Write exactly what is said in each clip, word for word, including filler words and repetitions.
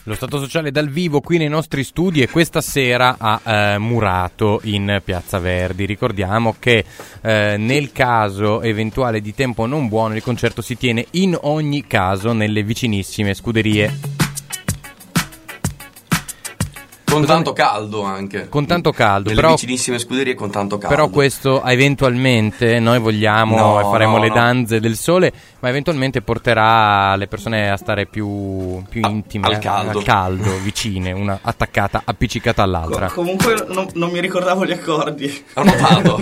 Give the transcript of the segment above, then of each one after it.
Lo Stato Sociale dal vivo qui nei nostri studi e questa sera a eh, Murato in Piazza Verdi. Ricordiamo che eh, nel caso eventuale di tempo non buono il concerto si tiene in ogni caso nelle vicinissime scuderie. Con tanto caldo anche. Con tanto caldo, nelle però vicinissime scuderie con tanto caldo. Però questo eventualmente noi vogliamo no, e faremo no, le no. danze del sole, ma eventualmente porterà le persone a stare più, più intime, al caldo, al caldo vicine, una attaccata, appiccicata all'altra. Co- comunque non, non mi ricordavo gli accordi. Ho notato.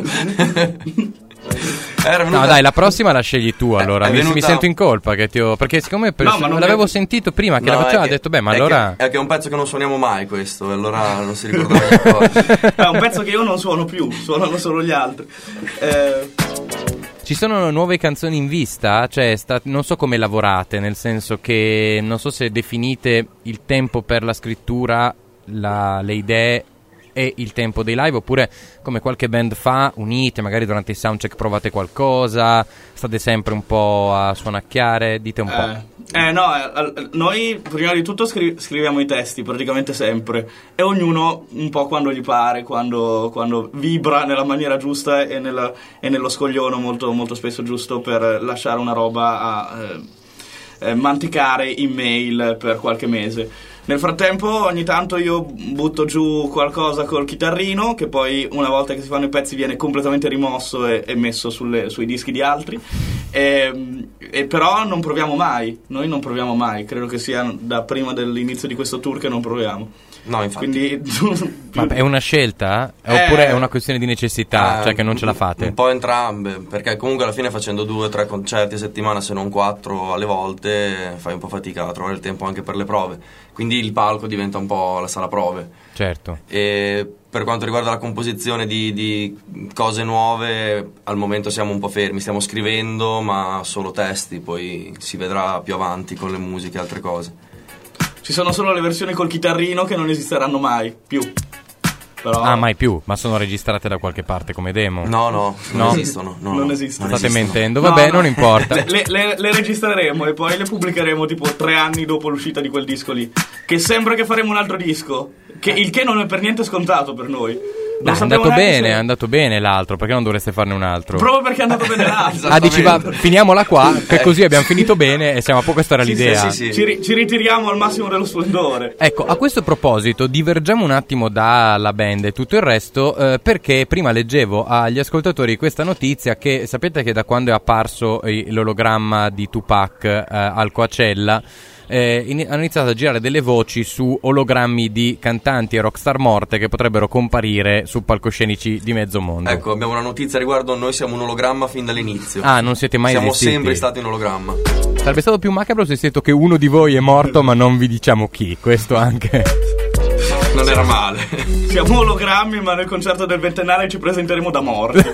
Era venuta... No dai, la prossima la scegli tu allora. Mi, venuta... mi sento in colpa che ti ho... perché siccome per... no, non l'avevo mi... sentito prima che no, la faceva, ho che... detto beh ma è allora che... è che è un pezzo che non suoniamo mai questo, e allora non si ricordava gli accordi. È un pezzo che io non suono più, suonano solo gli altri. eh... Ci sono nuove canzoni in vista? Cioè, sta... non so come lavorate, nel senso che non so se definite il tempo per la scrittura, la... le idee e il tempo dei live, oppure come qualche band fa, unite, magari durante il soundcheck provate qualcosa, state sempre un po' a suonacchiare, dite un po'. Eh, eh no, eh, noi prima di tutto scri- scriviamo i testi praticamente sempre, e ognuno un po' quando gli pare, quando, quando vibra nella maniera giusta e, nella, e nello scoglione molto, molto spesso giusto per lasciare una roba a eh, eh, manticare in mail per qualche mese. Nel frattempo ogni tanto io butto giù qualcosa col chitarrino, che poi una volta che si fanno i pezzi viene completamente rimosso e, e messo sulle, sui dischi di altri, e, e però non proviamo mai, noi non proviamo mai, credo che sia da prima dell'inizio di questo tour che non proviamo. No, infatti. Quindi Ma è una scelta? Eh, Oppure è una questione di necessità, Eh, cioè che non ce la fate? Un po' entrambe, perché comunque alla fine facendo due o tre concerti a settimana, se non quattro alle volte, fai un po' fatica a trovare il tempo anche per le prove. Quindi il palco diventa un po' la sala prove. Certo. E per quanto riguarda la composizione di, di cose nuove, al momento siamo un po' fermi, stiamo scrivendo ma solo testi, poi si vedrà più avanti con le musiche e altre cose. ci sono solo le versioni col chitarrino che non esisteranno mai più. Però... Ah, mai più? Ma sono registrate da qualche parte come demo? No, no, non No? esistono. No, Non no, esistono. State esistono. mentendo, No, vabbè, no. non importa. Le, le, le registreremo e poi le pubblicheremo tipo tre anni dopo l'uscita di quel disco lì. Che sembra che faremo un altro disco. Che, il che non è per niente scontato per noi. Non Dai, è sappiamo andato neanche bene, se- è andato bene l'altro, perché non dovreste farne un altro? Proprio perché è andato bene l'altro. Ah, dici, va, Esattamente. finiamola qua, che così abbiamo finito bene e siamo a poco, questa era Sì, l'idea. sì, sì, sì. Ci, ri- ci ritiriamo al massimo dello splendore. Ecco, a questo proposito, divergiamo un attimo dalla band e tutto il resto, eh, perché prima leggevo agli ascoltatori questa notizia che sapete che da quando è apparso eh, l'ologramma di Tupac eh, al Coachella, eh, in- hanno iniziato a girare delle voci su ologrammi di cantanti e rockstar morte che potrebbero comparire su palcoscenici di mezzo mondo. Ecco, abbiamo una notizia riguardo, noi siamo un ologramma fin dall'inizio. Ah, non siete mai Siamo esistiti? sempre stati un ologramma. Sarebbe stato più macabro se siete detto che uno di voi è morto, ma non vi diciamo chi. Questo anche. Non era male. Siamo ologrammi, ma nel concerto del ventennale ci presenteremo da morti.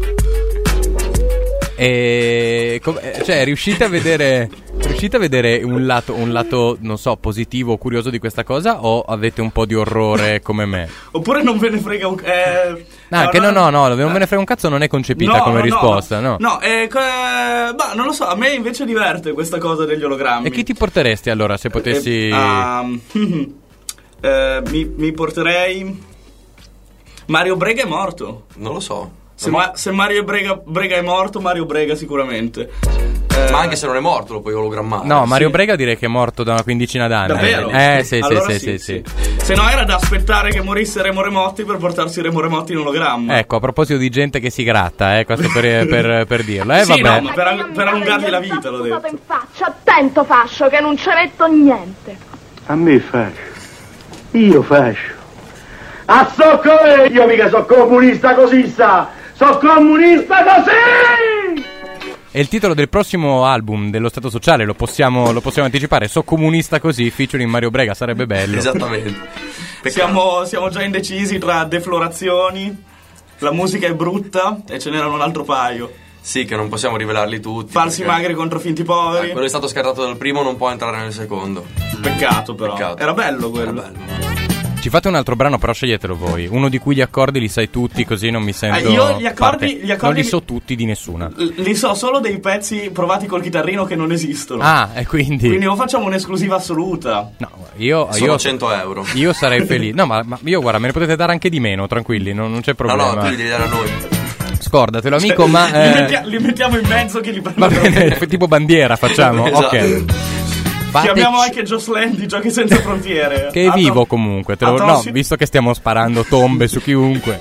E com- cioè, riuscite a vedere riuscite a vedere un lato, un lato, non so, positivo o curioso di questa cosa, o avete un po' di orrore come me? Oppure non ve ne frega un... Eh, Ah, che no, no, no, non me ne frega un cazzo non è concepita No, come no, risposta, no? No, eh, co- eh, bah, non lo so, a me invece diverte questa cosa degli ologrammi. E chi ti porteresti allora se potessi... Eh, ah, eh, mi, mi porterei... Mario Brega è morto. Non lo so. Se, ma- se Mario Brega, Brega è morto, Mario Brega sicuramente. Eh, Ma anche se non è morto lo puoi ologrammare. No, Mario sì. Brega direi che è morto da una quindicina d'anni. Davvero? Eh, sì, Allora sì, sì, sì, sì. Se no era da aspettare che morisse Remo Remotti per portarsi Remo Remotti in ologramma. Ecco, a proposito di gente che si gratta, eh, questo per, per, per dirlo. Eh, Sì, vabbè. no, ma per, per allungargli la vita, l'ho detto. in faccia, attento fascio che non ci metto niente. A me fascio. Io fascio. A socco io mica so comunista così sta. So comunista così! È il titolo del prossimo album dello Stato Sociale, lo possiamo, lo possiamo anticipare. So comunista così, featuring Mario Brega, sarebbe bello. Esattamente. Peccato. Siamo, siamo già indecisi tra deflorazioni, la musica è brutta e ce n'erano un altro paio. Sì, che non possiamo rivelarli tutti. Falsi perché- magri contro finti poveri. Eh, quello è stato scartato dal primo, non può entrare nel secondo. Peccato però. Peccato. Era bello quello. Era bello. Ci fate un altro brano, però sceglietelo voi. Uno di cui gli accordi li sai tutti, così non mi sento. Ah, io gli accordi, gli accordi non li so tutti di nessuna. Li so solo dei pezzi provati col chitarrino che non esistono. Ah, e quindi. Quindi o facciamo un'esclusiva assoluta. No, io. Sono io cento euro. Io sarei felice. No, ma, ma io guarda, me ne potete dare anche di meno, tranquilli, non, non c'è problema. No, no, tu li devi dare a noi. Scordatelo, amico, Cioè, ma. Li, Eh... mettia- li mettiamo in mezzo che li Va prendono. bene, tipo bandiera facciamo. Esatto. Ok. Fateci- Chiamiamo anche Jocelyn di Giochi Senza Frontiere. Che è A vivo to- comunque, te lo... a no, tossi- visto che stiamo sparando tombe su chiunque.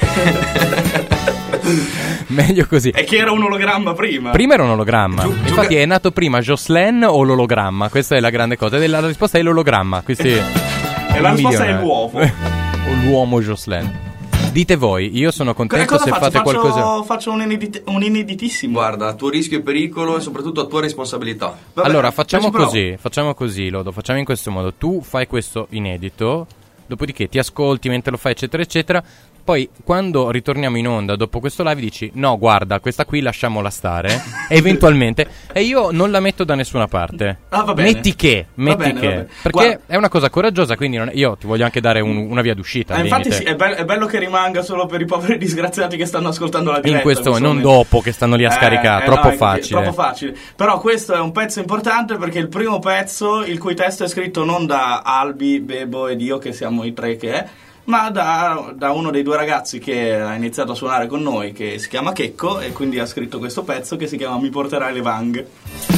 Meglio così. E che era un ologramma prima. Prima era un ologramma. Giu- Infatti giuca- è nato prima Jocelyn o l'ologramma? Questa è la grande cosa. E la risposta è l'ologramma. Questi... E la risposta è l'uovo. O l'uomo Jocelyn. Dite voi, io sono E contento cosa se faccio? fate faccio, qualcosa. faccio un, inedit- un ineditissimo. Guarda, a tuo rischio e pericolo e soprattutto a tua responsabilità. Vabbè, Allora, facciamo ci provo. così, facciamo così, Lodo, facciamo in questo modo. Tu fai questo inedito, dopodiché ti ascolti mentre lo fai, eccetera, eccetera. Poi, quando ritorniamo in onda dopo questo live, dici: no, guarda, questa qui lasciamola stare. Eventualmente. E io non la metto da nessuna parte. Ah, va bene. Metti che, Va metti bene, che. va bene. Perché Guarda. è una cosa coraggiosa, quindi non è- io ti voglio anche dare un- una via d'uscita. Eh, al infatti limite. sì, è, be- è bello che rimanga solo per i poveri disgraziati che stanno ascoltando la diretta. In questo, questo non momento. dopo che stanno lì a Eh, scaricare, eh, troppo no, è- facile. Troppo facile. Però questo è un pezzo importante perché è il primo pezzo il cui testo è scritto non da Albi, Bebo ed io, che siamo i tre che è, ma da, da uno dei due ragazzi che ha iniziato a suonare con noi, che si chiama Checco, e quindi ha scritto questo pezzo che si chiama Mi porterai le vanghe.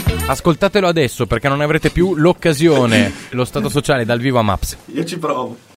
Ascoltatelo adesso perché non avrete più l'occasione. Lo stato sociale dal vivo a Maps. Io ci provo.